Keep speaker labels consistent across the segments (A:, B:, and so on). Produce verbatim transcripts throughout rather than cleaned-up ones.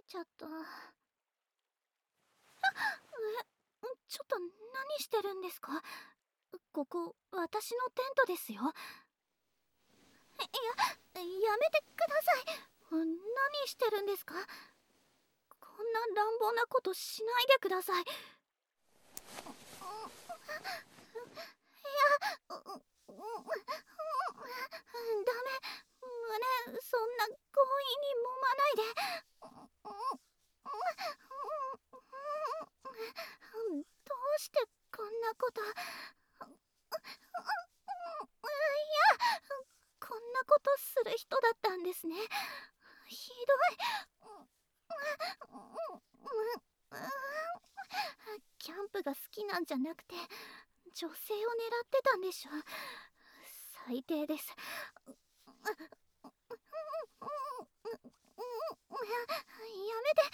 A: ちゃった。え、ちょっと何してるんですか？ここ私のテントですよ。いや、やめてください。何してるんですか？こんな乱暴なことしないでください。いや、うううダメ。胸そんな強引に揉まないで。どうしてこんなこと。いや、こんなことする人だったんですね。ひどい。キャンプが好きなんじゃなくて女性を狙ってたんでしょ。最低です。やめて。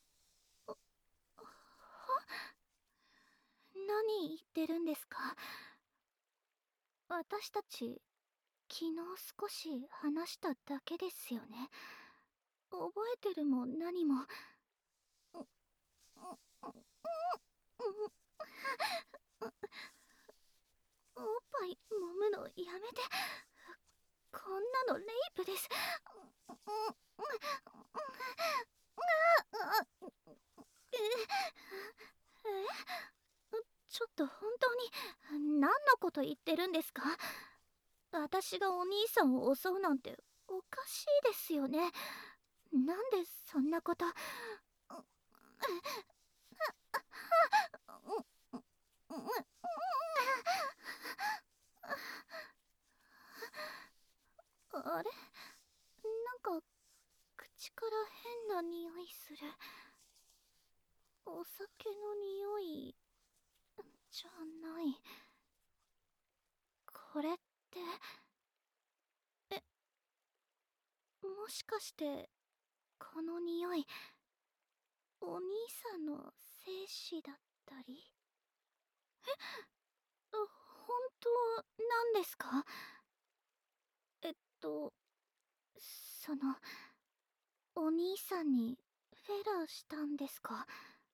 A: 何言ってるんですか？私たち昨日少し話しただけですよね。覚えてるも何も。おっぱい揉むのやめて。こんなのレイプです。え、ちょっと本当に何のこと言ってるんですか？私がお兄さんを襲うなんておかしいですよね。なんでそんなこと。あれ、なんか口から変な匂いする。お酒の匂いじゃない。これって、え、もしかしてこの匂いお兄さんの精子だったり。あ、本当なんですか？えっとそのお兄さんにフェラーしたんですか？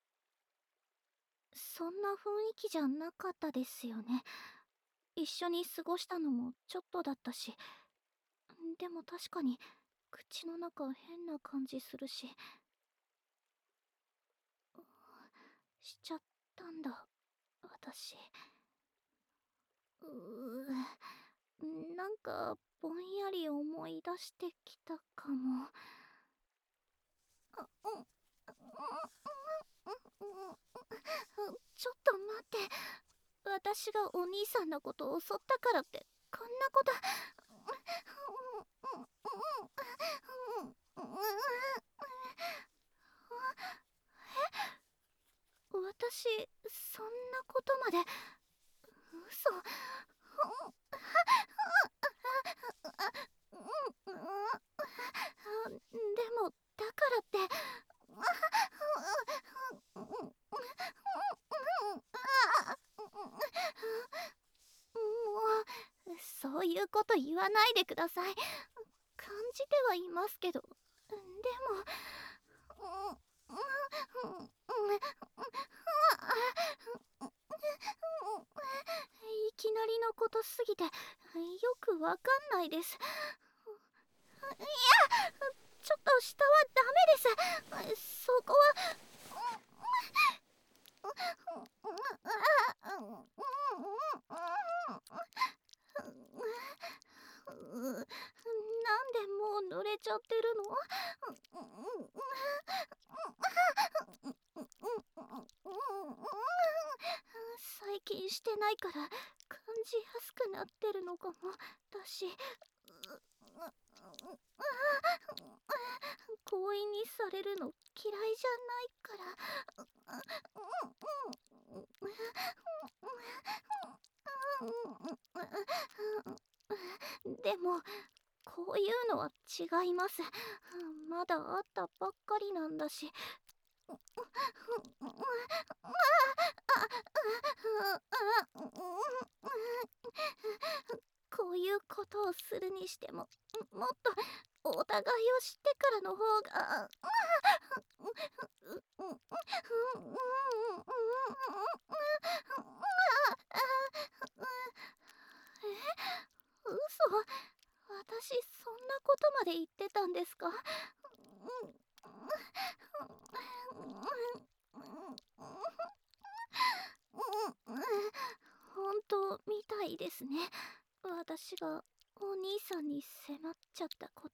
A: そんな雰囲気じゃなかったですよね。一緒に過ごしたのもちょっとだったし。でも確かに口の中変な感じするし。しちゃったんだ私。うー、なんかぼんやり思い出してきたかも。ちょっと待って。私がお兄さんのことを襲ったからってこんなこと。私そんなことまで。嘘。でもだからって。もうそういうこと言わないでください。感じてはいますけど。でも。いきなりのことすぎてよくわかんないです。いや、ちょっと下はダメです。そこは。なんでもう濡れちゃってるの？最近してないから感じやすくなってるのかもだし。強引にされるの嫌いじゃないから。でもこういうのは違います。まだ会ったばっかりなんだし。 こういうことをするにしても、もっとお互いを知ってからの方が。え、嘘。私そんなことまで言ってたんですか？本当みたいですね。私がお兄さんに迫っちゃったこと。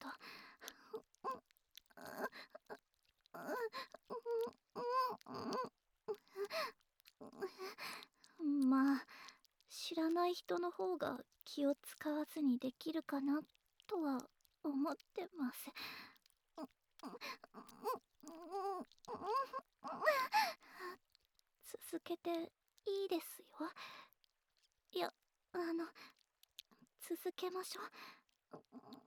A: まあ、知らない人の方が気を使わずにできるかなとは思ってます。続けていいですよ。いや、あの、続けましょう。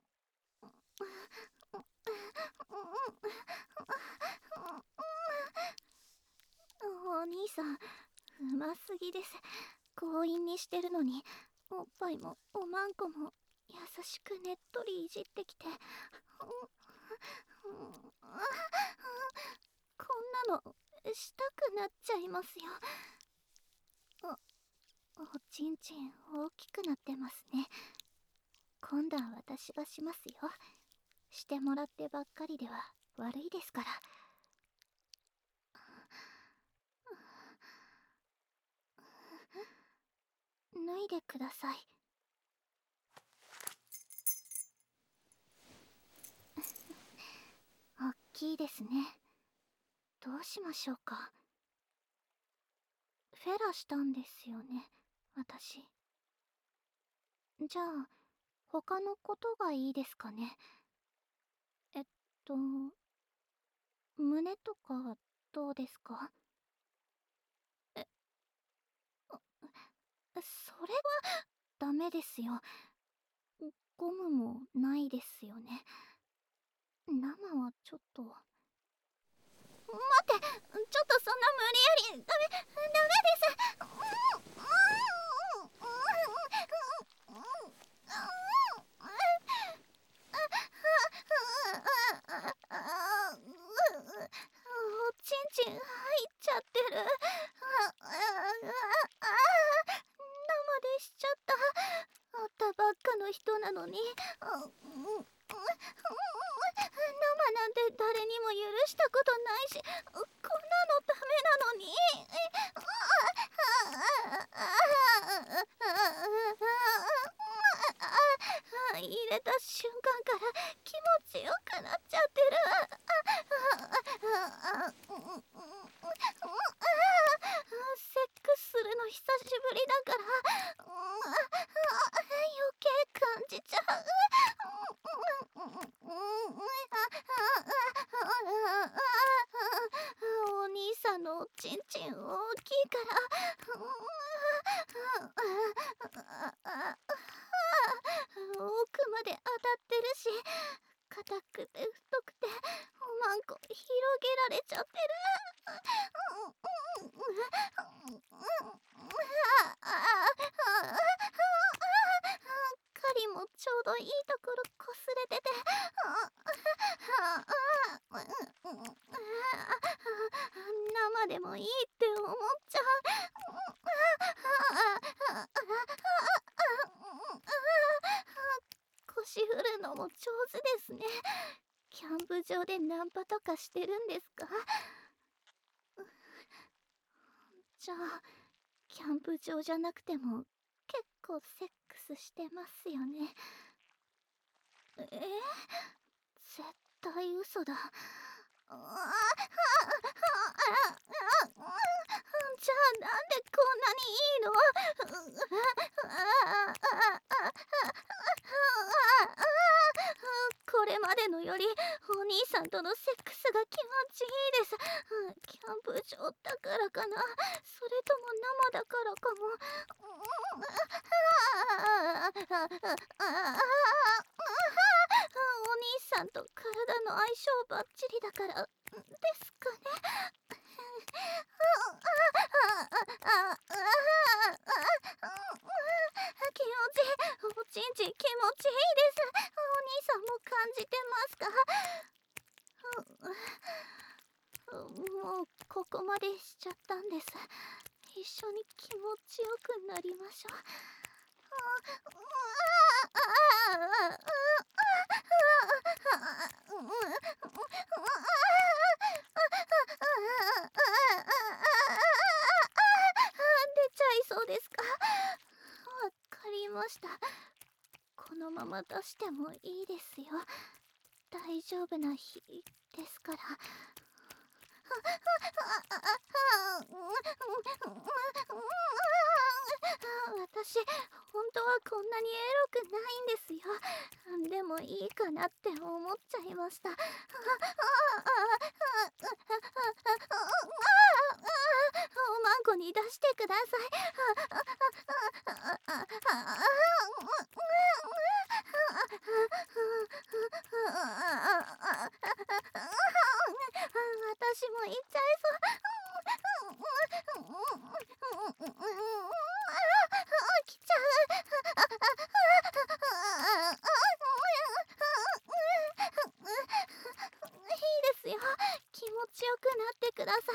A: お兄さん、うますぎです。強引にしてるのに、おっぱいもおまんこも優しくねっとりいじってきて。こんなのしたくなっちゃいますよ。お、おちんちん大きくなってますね。今度は私がしますよ。してもらってばっかりでは悪いですから。脱いでください。おっきいですね。どうしましょうか。フェラしたんですよね、私。じゃあ他のことがいいですかね。えっと胸とかどうですか？え、それはダメですよ。ゴムもないですよね。生はちょっと。待って、ちょっとそんな無理やり。ダメ、ダメです。おちんちん入っちゃってる。生でしちゃった。会ったばっかの人なのに。生なんて誰にも許したことないし、こんなのダメなのに。入れた瞬間から気持ちよくなっちゃってる。セックスするの久しぶりだから余計感じちゃう。お兄さんのおちんちん大きいから奥まで当たってるし、硬くて太くておまんこ広げられちゃってる。針もちょうどいいところこすれてて。生でもいいって思っちゃう。腰振るのも上手ですね。キャンプ場でナンパとかしてるんですか？じゃあキャンプ場じゃなくても結構セックスしてますよね。えー、絶対嘘だ。じゃあなんでこんなにいいの？これまでのよりお兄さんとのセックスが気持ちいいです。キャンプ場だからかな、それとも生だからかも。お兄さんと体の相性バッチリだからですかね。気持ちいい。おちん気持ちよくなりましょう。出ちゃいそうですか？わかりました。このまま出してもいいですよ。大丈夫な日ですから。私、本当はこんなにエロくないんですよ。でもいいかなって思っちゃいました。おまんこに出してください。私も行っちゃいそう。来ちゃう。いいですよ。気持ちよくなってください。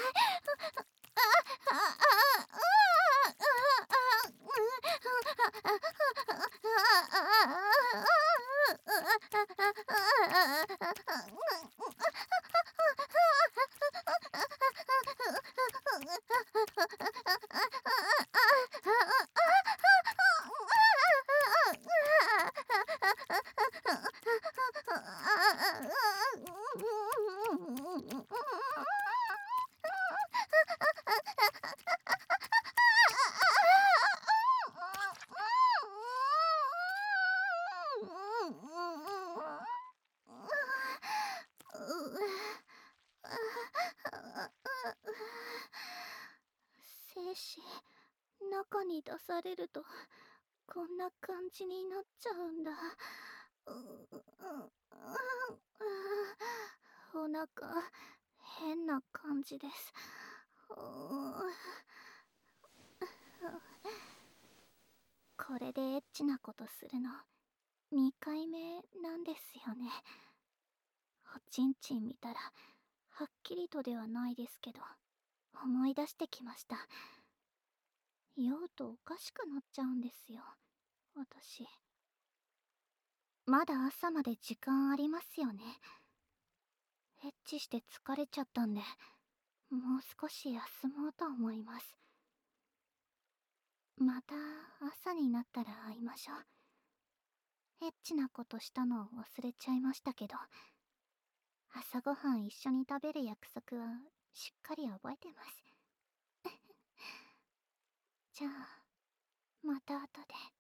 A: 精子、中に出されるとこんな感じになっちゃうんだ。お腹変な感じです。これでエッチなことするのにかいめなんですよね。おちんちん見たらはっきりとではないですけど思い出してきました。酔うとおかしくなっちゃうんですよ、私。まだ朝まで時間ありますよね。エッチして疲れちゃったんで、もう少し休もうと思います。また朝になったら会いましょう。エッチなことしたのを忘れちゃいましたけど、朝ごはん一緒に食べる約束はしっかり覚えてます。じゃあ、また後で。